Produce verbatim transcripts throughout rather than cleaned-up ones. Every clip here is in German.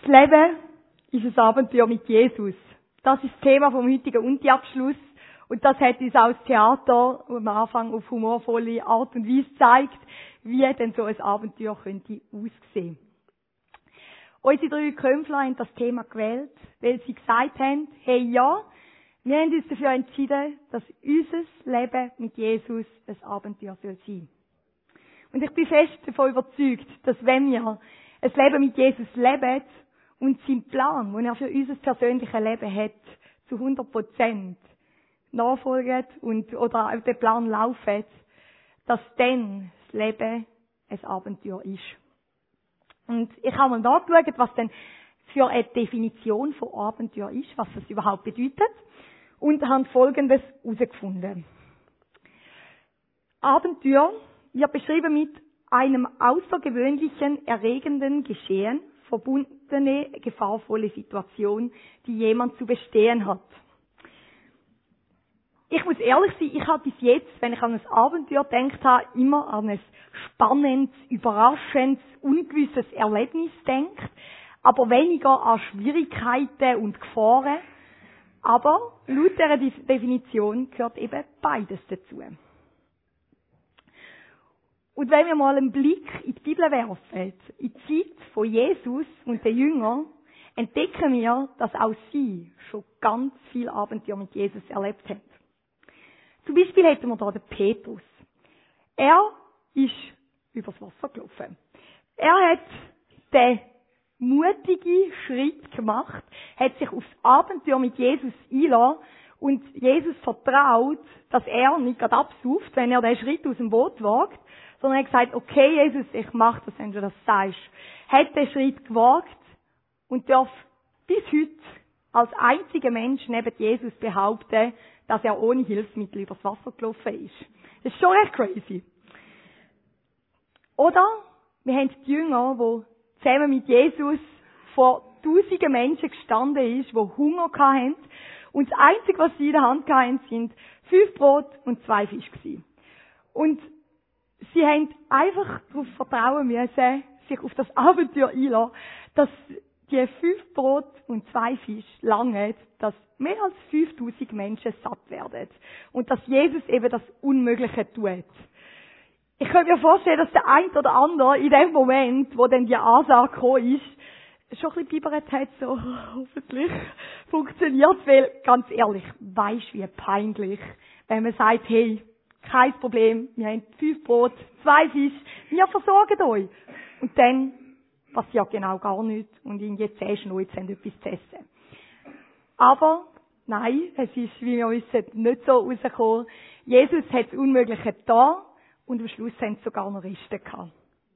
Das Leben ist ein Abenteuer mit Jesus. Das ist das Thema vom heutigen Uni-Abschluss. Und das hat uns auch das Theater am Anfang auf humorvolle Art und Weise gezeigt, wie denn so ein Abenteuer könnte aussehen. Unsere drei Kämpfer haben das Thema gewählt, weil sie gesagt haben, hey ja, wir haben uns dafür entschieden, dass unser Leben mit Jesus ein Abenteuer soll sein. Und ich bin fest davon überzeugt, dass wenn wir ein Leben mit Jesus leben und seinen Plan, den er für unser persönliches Leben hat, zu hundert Prozent nachfolgen und, oder auf den Plan laufen, dass dann das Leben ein Abenteuer ist. Und ich habe mal nachgeschaut, was denn für eine Definition von Abenteuer ist, was das überhaupt bedeutet, und habe Folgendes herausgefunden. Abenteuer wird beschrieben mit einem außergewöhnlichen, erregenden Geschehen, verbundene, gefahrvolle Situation, die jemand zu bestehen hat. Ich muss ehrlich sein, ich habe bis jetzt, wenn ich an ein Abenteuer gedacht habe, immer an ein spannendes, überraschendes, ungewisses Erlebnis gedacht, aber weniger an Schwierigkeiten und Gefahren. Aber laut dieser Definition gehört eben beides dazu. Und wenn wir mal einen Blick in die Bibel werfen, in die Zeit von Jesus und den Jüngern, entdecken wir, dass auch sie schon ganz viele Abenteuer mit Jesus erlebt haben. Zum Beispiel hätten wir hier den Petrus. Er ist übers Wasser gelaufen. Er hat den mutigen Schritt gemacht, hat sich aufs Abenteuer mit Jesus eingelassen und Jesus vertraut, dass er nicht gerade absauft, wenn er den Schritt aus dem Boot wagt, sondern er hat gesagt, okay Jesus, ich mache das, wenn du das sagst. Hat den Schritt gewagt und darf bis heute als einziger Mensch neben Jesus behaupten, dass er ohne Hilfsmittel übers Wasser gelaufen ist. Das ist schon recht crazy. Oder wir haben die Jünger, die zusammen mit Jesus vor tausenden Menschen gestanden ist, die Hunger hatten. Und das Einzige, was sie in der Hand hatten, sind fünf Brot und zwei Fische gewesen. Und sie haben einfach darauf vertrauen müssen, sich auf das Abenteuer einlassen, dass die fünf Brot und zwei Fische langen, dass mehr als fünftausend Menschen satt werden. Und dass Jesus eben das Unmögliche tut. Ich könnte mir vorstellen, dass der ein oder andere in dem Moment, wo dann die Ansage gekommen ist, schon ein bisschen bibbert hat, so, hoffentlich funktioniert, weil, ganz ehrlich, weisst wie peinlich, wenn man sagt, hey, kein Problem, wir haben fünf Brot, zwei Fische, wir versorgen euch. Und dann passiert genau gar nichts und in je zehn Schnäuze haben etwas zu essen. Aber, nein, es ist, wie wir wissen, nicht so rausgekommen. Jesus hat das Unmögliche getan und am Schluss haben sie sogar noch Reste gehabt.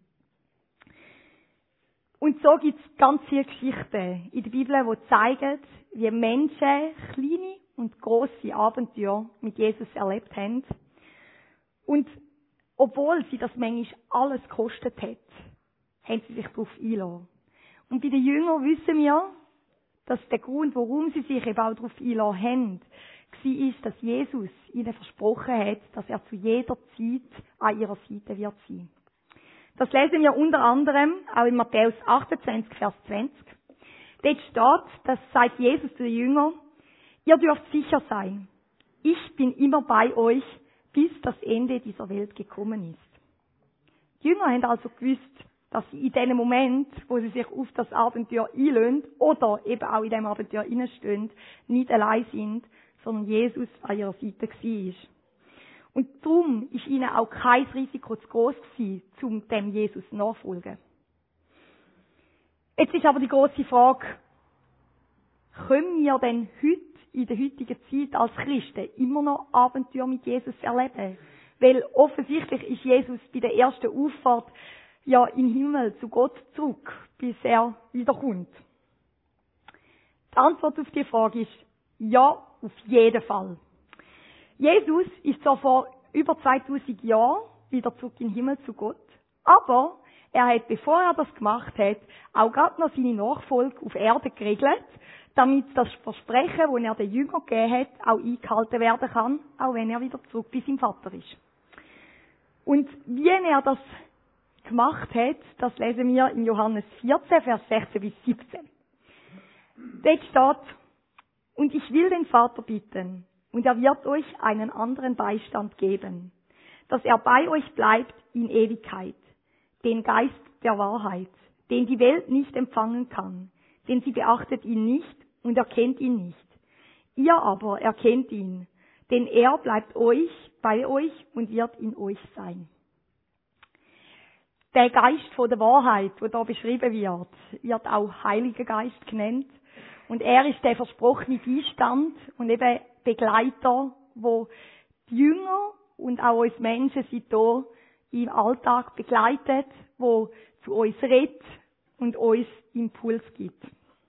Und so gibt es ganz viele Geschichten in der Bibel, die zeigen, wie Menschen kleine und grosse Abenteuer mit Jesus erlebt haben. Und obwohl sie das manchmal alles gekostet hat, haben sie sich darauf eingelassen. Und bei den Jüngern wissen wir, dass der Grund, warum sie sich eben auch darauf eingelassen haben, war, dass Jesus ihnen versprochen hat, dass er zu jeder Zeit an ihrer Seite wird sein. Das lesen wir unter anderem auch in Matthäus achtundzwanzig, Vers zwanzig. Dort steht, das sagt Jesus zu den Jüngern, ihr dürft sicher sein, ich bin immer bei euch, bis das Ende dieser Welt gekommen ist. Die Jünger haben also gewusst, dass sie in dem Moment, wo sie sich auf das Abenteuer einlösen oder eben auch in dem Abenteuer reinstehen, nicht allein sind, sondern Jesus an ihrer Seite war. Und darum ist ihnen auch kein Risiko zu gross gewesen, um dem Jesus nachfolgen. Jetzt ist aber die grosse Frage, können wir denn heute, in der heutigen Zeit als Christen, immer noch Abenteuer mit Jesus erleben? Weil offensichtlich ist Jesus bei der ersten Auffahrt ja in den Himmel zu Gott zurück, bis er wiederkommt. Die Antwort auf die Frage ist ja, auf jeden Fall. Jesus ist zwar vor über zweitausend Jahren wieder zurück in den Himmel zu Gott, aber er hat, bevor er das gemacht hat, auch gerade noch seine Nachfolge auf Erde geregelt, damit das Versprechen, das er den Jüngern gegeben hat, auch eingehalten werden kann, auch wenn er wieder zurück bei seinem Vater ist. Und wie er das gemacht hat, das lesen wir in Johannes vierzehn, Vers sechzehn bis siebzehn. Dort steht, und ich will den Vater bitten, und er wird euch einen anderen Beistand geben, dass er bei euch bleibt in Ewigkeit, den Geist der Wahrheit, den die Welt nicht empfangen kann, denn sie beachtet ihn nicht und erkennt ihn nicht. Ihr aber erkennt ihn, denn er bleibt euch, bei euch und wird in euch sein. Der Geist von der Wahrheit, der da beschrieben wird, wird auch Heiliger Geist genannt. Und er ist der versprochene Beistand und eben Begleiter, wo die Jünger und auch uns Menschen sind hier im Alltag begleitet, wo zu uns redet und uns Impuls gibt.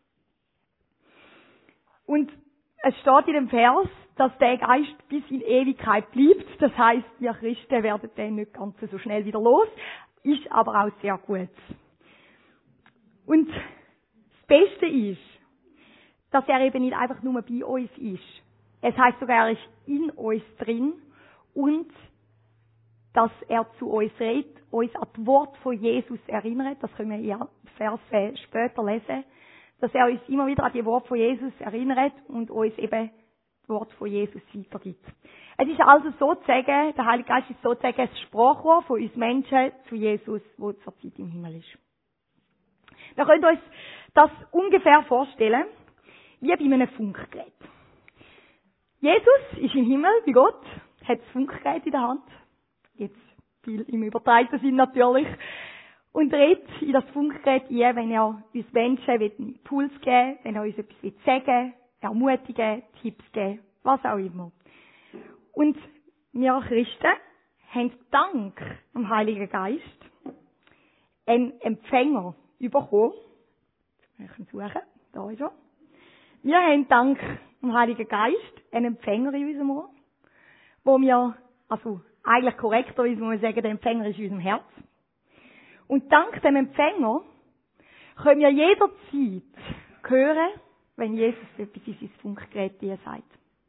Und es steht in dem Vers, dass der Geist bis in Ewigkeit bleibt. Das heisst, wir Christen werden den nicht ganz so schnell wieder los. Ist aber auch sehr gut. Und das Beste ist, dass er eben nicht einfach nur bei uns ist. Es heisst sogar, er ist in uns drin und dass er zu uns redet, uns an das Wort von Jesus erinnert. Das können wir in Versen später lesen. Dass er uns immer wieder an die Wort von Jesus erinnert und uns eben das Wort von Jesus weitergibt. Es ist also sozusagen, der Heilige Geist ist sozusagen das Sprachrohr von uns Menschen zu Jesus, der zurzeit im Himmel ist. Wir können uns das ungefähr vorstellen, wie bei einem Funkgerät. Jesus ist im Himmel, wie Gott, hat das Funkgerät in der Hand. Jetzt viel im übertragenen Sinn natürlich. Und redet in das Funkgerät ein, wenn er uns Menschen einen Impuls geben will, wenn er uns etwas sagen will, ermutigen, Tipps geben, was auch immer. Und wir Christen haben dank dem Heiligen Geist einen Empfänger bekommen. Jetzt muss ich suchen. Da ist er. Wir haben dank dem Heiligen Geist einen Empfänger in unserem Ohr, wo wir, also eigentlich korrekterweise muss man sagen, der Empfänger ist in unserem Herz. Und dank dem Empfänger können wir jederzeit hören, wenn Jesus etwas in sein Funkgerät dir sagt.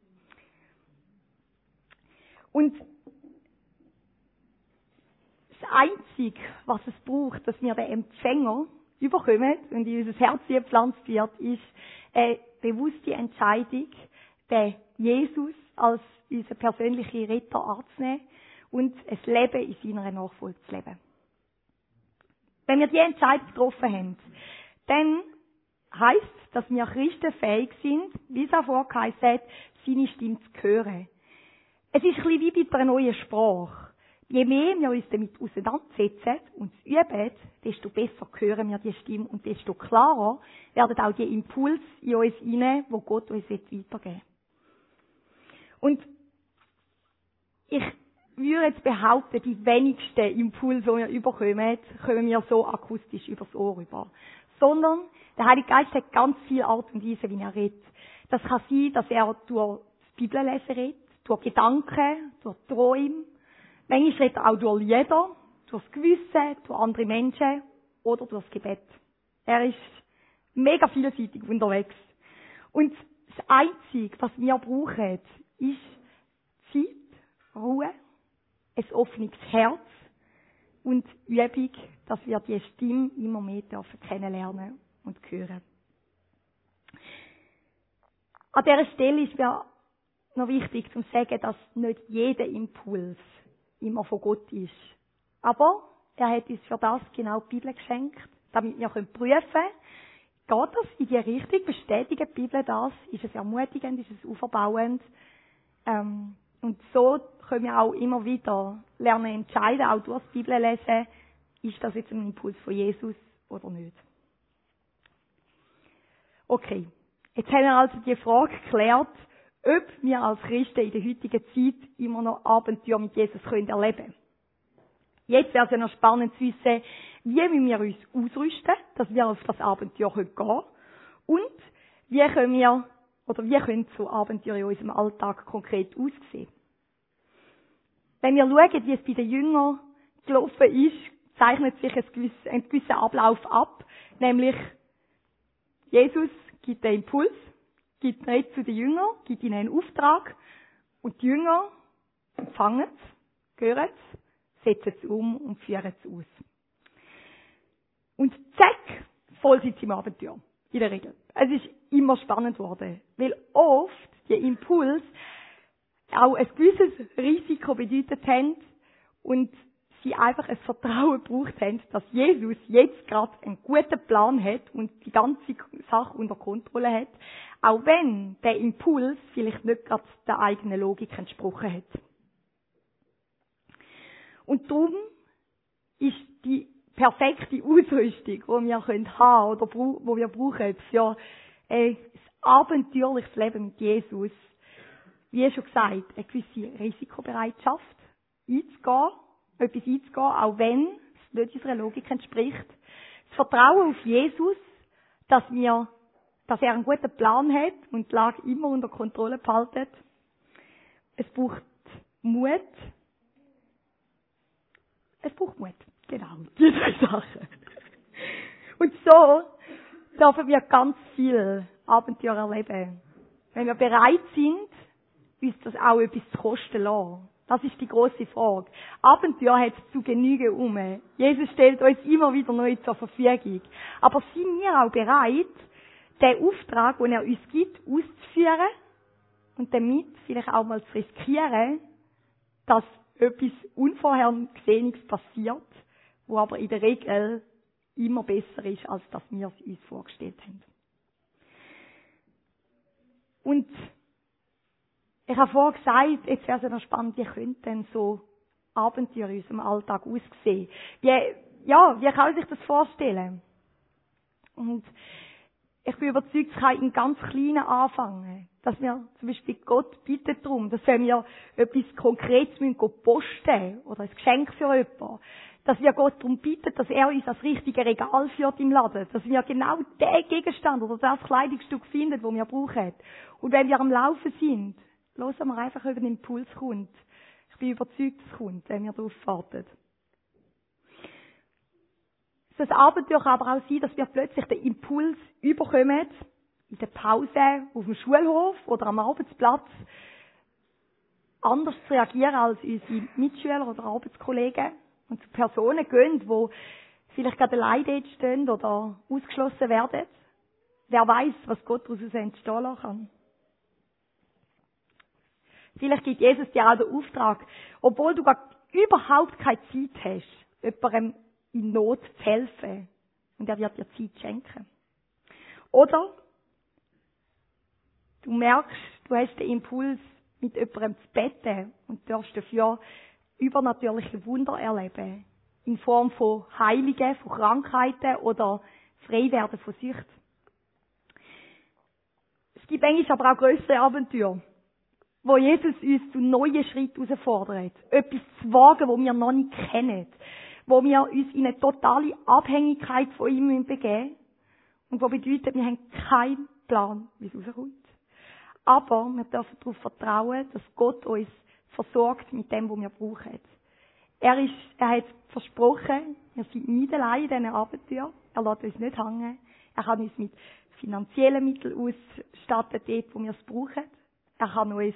Und das Einzige, was es braucht, dass wir den Empfänger überkommen und in unser Herz gepflanzt wird, ist eine bewusste Entscheidung, den Jesus als unseren persönlichen Retter anzunehmen und ein Leben in seiner Nachfolge zu leben. Wenn wir diese Entscheidung getroffen haben, dann heisst es, dass wir Christen fähig sind, wie es auch vorgeheißen hat, seine Stimme zu hören. Es ist ein bisschen wie bei einer neuen Sprache. Je mehr wir uns damit auseinandersetzen und es üben, desto besser hören wir die Stimme und desto klarer werden auch die Impulse in uns hinein, die Gott uns weitergeben will. Und ich würde jetzt behaupten, die wenigsten Impulse, die wir überkommen, kommen wir so akustisch übers Ohr rüber. Sondern der Heilige Geist hat ganz viele Art und Weise, wie er redet. Das kann sein, dass er durch das Bibellesen redet, durch Gedanken, durch Träume. Manchmal redet er auch durch Lieder, durch das Gewissen, durch andere Menschen oder durch das Gebet. Er ist mega vielseitig unterwegs. Und das Einzige, was wir brauchen, ist Zeit, Ruhe, ein offenes Herz und Übung, dass wir die Stimme immer mehr dürfen kennenlernen und hören. An dieser Stelle ist mir noch wichtig zu sagen, dass nicht jeder Impuls immer von Gott ist. Aber er hat uns für das genau die Bibel geschenkt, damit wir prüfen können, geht das in die Richtung, bestätigt die Bibel das, ist es ermutigend, ist es auferbauend. Ähm, und so können wir auch immer wieder lernen entscheiden, auch durch die Bibel lesen, ist das jetzt ein Impuls von Jesus oder nicht. Okay, jetzt haben wir also die Frage geklärt, ob wir als Christen in der heutigen Zeit immer noch Abenteuer mit Jesus können erleben können. Jetzt wäre es ja noch spannend zu wissen, wie müssen wir uns ausrüsten, dass wir auf das Abenteuer gehen können und wie können wir, oder wie können so Abenteuer in unserem Alltag konkret aussehen. Wenn wir schauen, wie es bei den Jüngern gelaufen ist, zeichnet sich ein gewisser, ein gewisser Ablauf ab, nämlich Jesus gibt den Impuls, gibt Red zu den Jüngern, gibt ihnen einen Auftrag und die Jünger empfangen es, hören es, setzen es um und führen es aus. Und zack, voll sind sie im Abenteuer. In der Regel. Es ist immer spannend geworden. Weil oft die Impulse auch ein gewisses Risiko bedeutet haben und sie einfach ein Vertrauen gebraucht haben, dass Jesus jetzt gerade einen guten Plan hat und die ganze Sache unter Kontrolle hat, auch wenn der Impuls vielleicht nicht gerade der eigenen Logik entsprochen hat. Und darum ist die perfekte Ausrüstung, die wir haben können oder die wir brauchen für ein abenteuerliches Leben mit Jesus, wie schon gesagt, eine gewisse Risikobereitschaft einzugehen, etwas einzugehen, auch wenn es nicht unserer Logik entspricht. Das Vertrauen auf Jesus, dass wir, dass er einen guten Plan hat und die Lage immer unter Kontrolle behalten. Es braucht Mut. Es braucht Mut. Genau, diese drei Sachen. Und so dürfen wir ganz viel Abenteuer erleben. Wenn wir bereit sind, uns das auch etwas zu kosten lassen. Das ist die grosse Frage. Abenteuer hat es zu Genüge um. Jesus stellt uns immer wieder neu zur Verfügung. Aber sind wir auch bereit, den Auftrag, den er uns gibt, auszuführen und damit vielleicht auch mal zu riskieren, dass etwas Unvorhergesehenes passiert, wo aber in der Regel immer besser ist, als dass wir es uns vorgestellt haben. Und ich habe vorher gesagt, jetzt wäre es ja noch spannend, wie könnte denn so Abenteuer in unserem Alltag aussehen? Wie, ja, wie kann man sich das vorstellen? Und ich bin überzeugt, es kann in ganz Kleinen anfangen. Dass wir zum Beispiel Gott bitten darum, dass wenn wir etwas Konkretes müssen, posten oder ein Geschenk für jemanden, dass wir Gott darum bitten, dass er uns das richtige Regal führt im Laden, dass wir genau den Gegenstand oder das Kleidungsstück finden, das wir brauchen. Und wenn wir am Laufen sind, hören wir einfach, ob ein Impuls kommt. Ich bin überzeugt, es kommt, wenn wir darauf warten. Das Abenteuer kann aber auch sein, dass wir plötzlich den Impuls überkommen, in der Pause, auf dem Schulhof oder am Arbeitsplatz, anders zu reagieren als unsere Mitschüler oder Arbeitskollegen und zu Personen gehen, die vielleicht gerade allein dort stehen oder ausgeschlossen werden. Wer weiß, was Gott daraus entstehen lassen kann. Vielleicht gibt Jesus dir auch den Auftrag, obwohl du gar überhaupt keine Zeit hast, jemandem in Not zu helfen. Und er wird dir Zeit schenken. Oder du merkst, du hast den Impuls, mit jemandem zu beten und darfst dafür übernatürliche Wunder erleben. In Form von Heiligen, von Krankheiten oder Freiwerden von Sucht. Es gibt manchmal aber auch grössere Abenteuer, wo Jesus uns zu neuen Schritten herausfordert. Etwas zu wagen, das wir noch nicht kennen. Wo wir uns in eine totale Abhängigkeit von ihm begeben müssen. Und wo bedeutet, wir haben keinen Plan, wie es rauskommt. Aber wir dürfen darauf vertrauen, dass Gott uns versorgt mit dem, was wir brauchen. Er, ist, er hat versprochen, wir sind nicht allein in diesen Abenteuern. Er lässt uns nicht hängen. Er kann uns mit finanziellen Mitteln ausstatten, dort, wo wir es brauchen. Er kann uns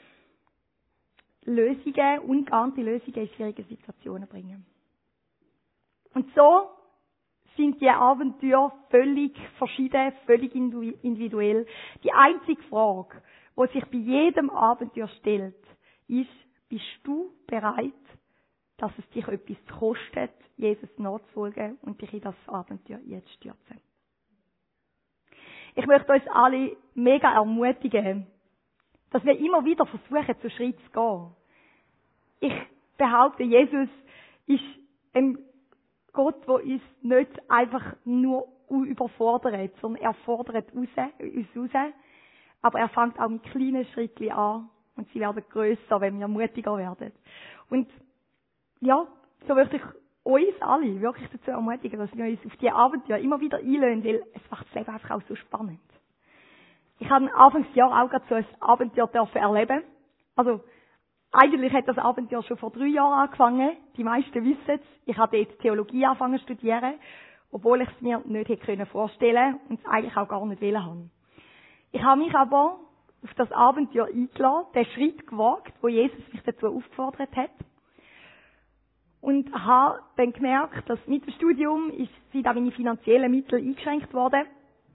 Lösungen, ungeahnte Lösungen in schwierigen Situationen bringen. Und so sind die Abenteuer völlig verschieden, völlig individuell. Die einzige Frage, die sich bei jedem Abenteuer stellt, ist, bist du bereit, dass es dich etwas kostet, Jesus nachzufolgen und dich in das Abenteuer einzustürzen? Ich möchte uns alle mega ermutigen, dass wir immer wieder versuchen, zu Schritt zu gehen. Ich behaupte, Jesus ist ein Gott, der uns nicht einfach nur überfordert, sondern er fordert uns raus. Aber er fängt auch mit kleinen Schritten an und sie werden grösser, wenn wir mutiger werden. Und ja, so möchte ich uns alle wirklich dazu ermutigen, dass wir uns auf diese Abenteuer immer wieder einlösen, weil es macht das Leben einfach auch so spannend. Ich habe Anfangsjahr auch gerade so ein Abenteuer dürfen erleben. Also, eigentlich hat das Abenteuer schon vor drei Jahren angefangen. Die meisten wissen es. Ich habe dort Theologie angefangen zu studieren, obwohl ich es mir nicht hätte vorstellen können und es eigentlich auch gar nicht wollen haben. Ich habe mich aber auf das Abenteuer eingeladen, den Schritt gewagt, wo Jesus mich dazu aufgefordert hat. Und habe dann gemerkt, dass mit dem Studium ist, sind auch meine finanziellen Mittel eingeschränkt worden.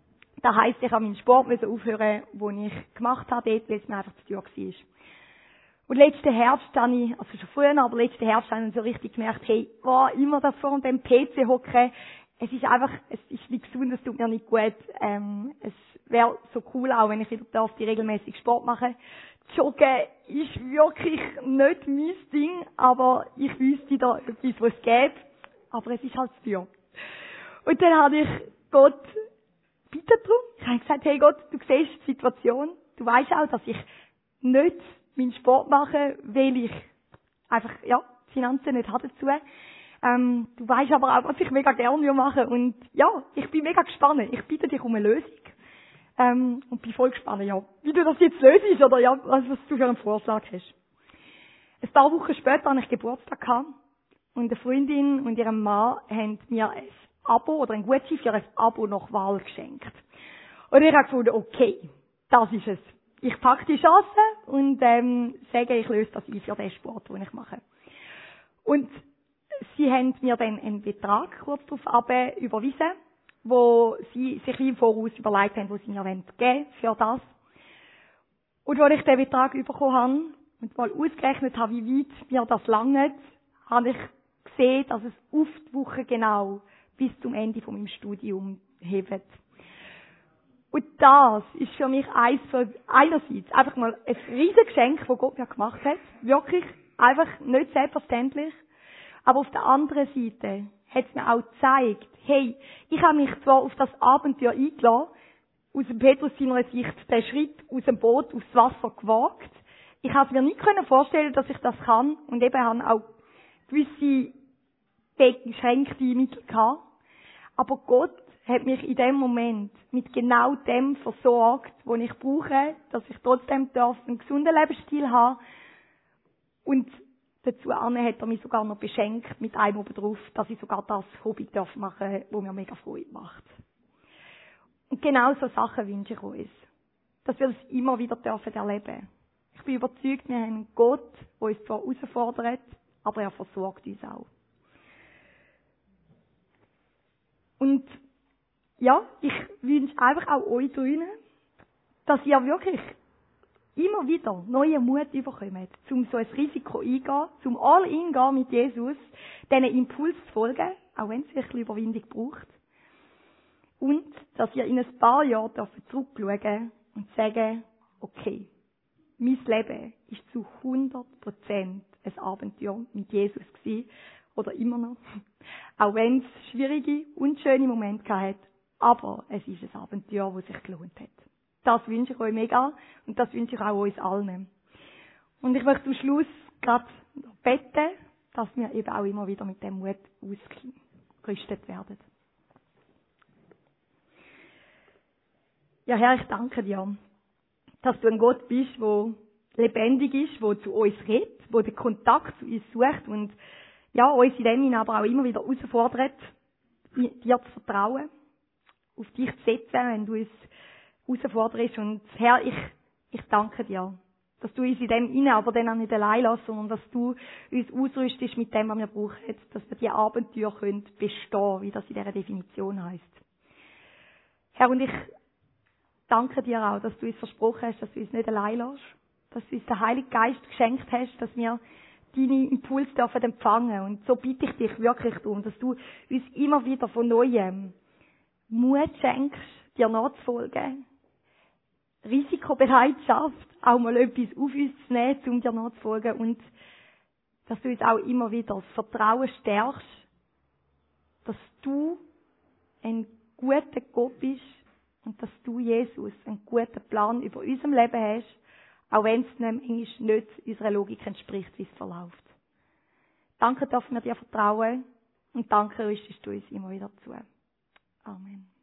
Das heisst, ich habe meinen Sport aufhören, den ich gemacht habe, dort, weil es mir einfach zu teuer war. Und letzten Herbst habe ich, also schon früher, aber letzten Herbst habe ich so richtig gemerkt, hey, wow, immer da vor dem P C hocken, es ist einfach, es ist nicht gesund, es tut mir nicht gut. Ähm, es wäre so cool auch, wenn ich wieder darf, die regelmäßig Sport machen. Joggen ist wirklich nicht mein Ding, aber ich wüsste da etwas, was es gäbe. Aber es ist halt zu teuer. Und dann habe ich Gott bitten darum. Ich habe gesagt, hey Gott, du siehst die Situation. Du weißt auch, dass ich nicht meinen Sport mache, weil ich einfach, ja, die Finanzen nicht habe dazu. Ähm, du weißt aber auch, was ich mega gerne machen. Und ja, ich bin mega gespannt. Ich bitte dich um eine Lösung. Ähm, und bin voll gespannt, ja, wie du das jetzt löst oder ja, was, was du für einen Vorschlag hast. Ein paar Wochen später hatte ich Geburtstag gehabt, und eine Freundin und ihrem Mann haben mir ein Abo oder ein Gutschein für ein Abo nach Wahl geschenkt. Und ich habe gefunden, okay, das ist es. Ich packe die Chance und ähm, sage, ich löse das ein für den Sport, den ich mache. Und sie haben mir dann einen Betrag kurz darauf ab überwiesen, wo sie sich wie im Voraus überlegt haben, wo sie mir geben wollen für das. Und als ich den Betrag bekommen habe und mal ausgerechnet habe, wie weit mir das langt, habe ich gesehen, dass es auf die Woche genau bis zum Ende von meinem Studium hebt. Und das ist für mich eins von, einerseits einfach mal ein riesiges Geschenk, das Gott mir gemacht hat. Wirklich einfach nicht selbstverständlich. Aber auf der anderen Seite hat es mir auch gezeigt, hey, ich habe mich zwar auf das Abenteuer eingeladen, aus dem Petrus seiner Sicht den Schritt aus dem Boot aufs Wasser gewagt. Ich habe es mir nicht vorstellen, dass ich das kann, und eben habe auch gewisse beschränkte Mittel gehabt. Aber Gott hat mich in dem Moment mit genau dem versorgt, was ich brauche, dass ich trotzdem darf einen gesunden Lebensstil haben. Und dazu hat er mich sogar noch beschenkt mit einem oben drauf, dass ich sogar das Hobby darf machen, das mir mega Freude macht. Und genau so Sachen wünsche ich uns, dass wir das immer wieder dürfen erleben. Ich bin überzeugt, wir haben einen Gott, der uns zwar herausfordert, aber er versorgt uns auch. Und ja, ich wünsche einfach auch euch drinnen, dass ihr wirklich immer wieder neuen Mut bekommt, um so ein Risiko eingehen, zum All-in gehen mit Jesus, diesen Impuls zu folgen, auch wenn es ein bisschen Überwindung braucht. Und dass ihr in ein paar Jahren zurückschauen und sagen, okay, mein Leben ist zu hundert Prozent ein Abenteuer mit Jesus gewesen, oder immer noch. Auch wenn es schwierige, unschöne Momente hat, aber es ist ein Abenteuer, das sich gelohnt hat. Das wünsche ich euch mega und das wünsche ich auch uns allen. Und ich möchte zum Schluss gerade beten, dass wir eben auch immer wieder mit dem Mut ausgerüstet werden. Ja, Herr, ich danke dir, dass du ein Gott bist, der lebendig ist, der zu uns redet, der den Kontakt zu uns sucht und ja, uns in dem Sinne aber auch immer wieder herausfordert, dir zu vertrauen, auf dich zu setzen, wenn du uns herausforderst. Und Herr, ich, ich danke dir, dass du uns in dem Sinne aber dann auch nicht allein lässt, sondern dass du uns ausrüstest mit dem, was wir brauchen, dass wir die Abenteuer können bestehen, wie das in dieser Definition heisst. Herr, und ich danke dir auch, dass du uns versprochen hast, dass du uns nicht allein lässt, dass du uns den Heiligen Geist geschenkt hast, dass wir deine Impulse dürfen empfangen. Und so bitte ich dich wirklich darum, dass du uns immer wieder von Neuem Mut schenkst, dir nachzufolgen. Risikobereitschaft, auch mal etwas auf uns zu nehmen, um dir nachzufolgen. Und dass du uns auch immer wieder das Vertrauen stärkst, dass du ein guter Gott bist und dass du, Jesus, einen guten Plan über unserem Leben hast, auch wenn es nämlich nicht unserer Logik entspricht, wie es verläuft. Danke, dürfen wir dir vertrauen und danke, rüstest du uns immer wieder zu. Amen.